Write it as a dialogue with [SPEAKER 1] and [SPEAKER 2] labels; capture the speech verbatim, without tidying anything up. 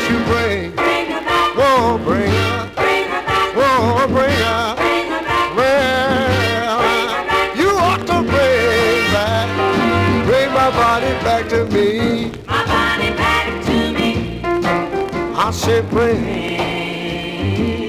[SPEAKER 1] you bring?
[SPEAKER 2] Bring her back.
[SPEAKER 1] Whoa, bring her.
[SPEAKER 2] Bring her back.
[SPEAKER 1] Whoa, bring her.
[SPEAKER 2] Bring her back.
[SPEAKER 1] Well, you ought to bring back, bring my body back to me.
[SPEAKER 2] My body back to me.
[SPEAKER 1] I said bring.
[SPEAKER 2] Bring